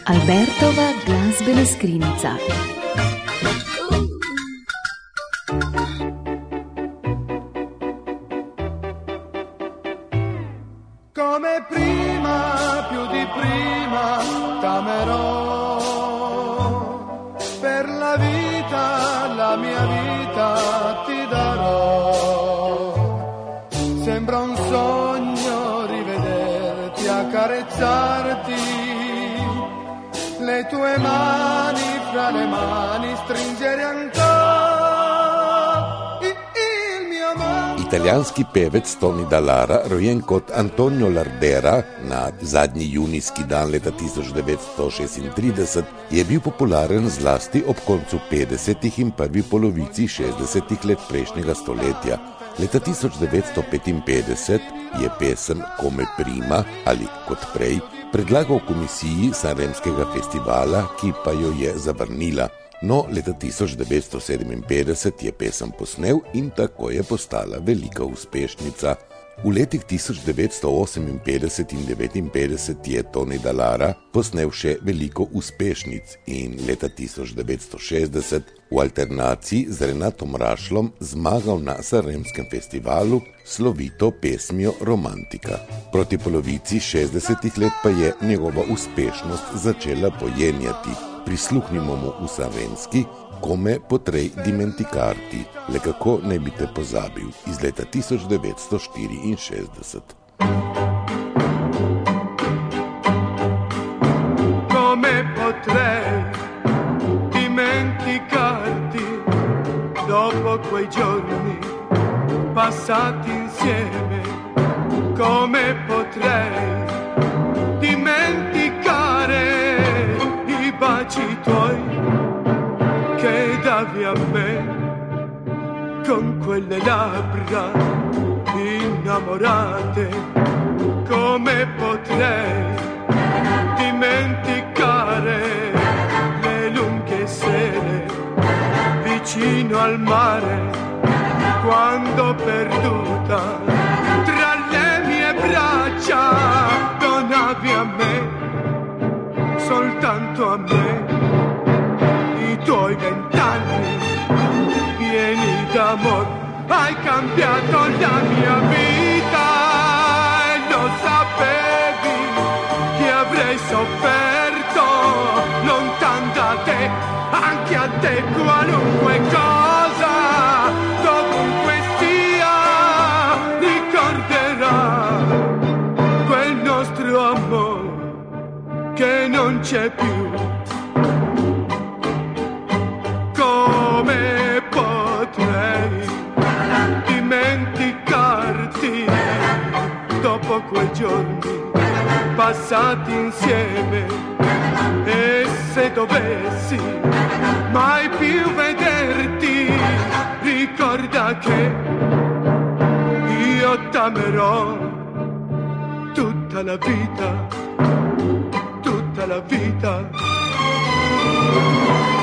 Albertova glazbena skrinjica. Come prima, più di prima, t'amerò. Per la vita, la mia vita ti darò. Sembra un sogno rivederti, accarezzarti, le tue mani fra le mani stringere ancora il mio amore. Italijanski pevec Toni Dalara, rojen kot Antonio Lardera na zadnji junijski dan leta 1936, je bil popularen zlasti ob koncu 50. in prvi polovici 60. let prejšnjega stoletja. Leta 1955 je pesem Come prima ali kot prej predlagal komisiji Sanremskega festivala, ki pa jo je zavrnila. No, leta 1957 je pesem posnel in tako je postala velika uspešnica. V letih 1958 in 1959 je Toni Dalara posnel še veliko uspešnic in leta 1960 v alternaciji z Renatom Rašlom zmagal na Sanremskem festivalu slovito pesmijo Romantika. Proti polovici 60. let pa je njegova uspešnost začela pojenjati. Prisluhnimo mu v slovenski Come potrei dimenticarti, le kako ne bi te pozabil, iz leta 1964. Come potrei dimenticarti dopo quei giorni passati insieme? Come potrei dimenticare i baci tuoi che davi a me con quelle labbra innamorate? Come potrei dimenticare le lunghe sere vicino al mare, quando perduta tra le mie braccia donavi a me, soltanto a me, i tuoi 20 anni pieni d'amor. Hai cambiato la mia vita e lo sapevi che avrei sofferto lontan da te, anche a te qualunque cosa, dovunque sia, ricorderà quel nostro amore che non c'è più. Come potrei dimenticarti dopo quei giorni passati insieme? E se dovessi mai più vederti, ricorda che io t'amerò tutta la vita, tutta la vita.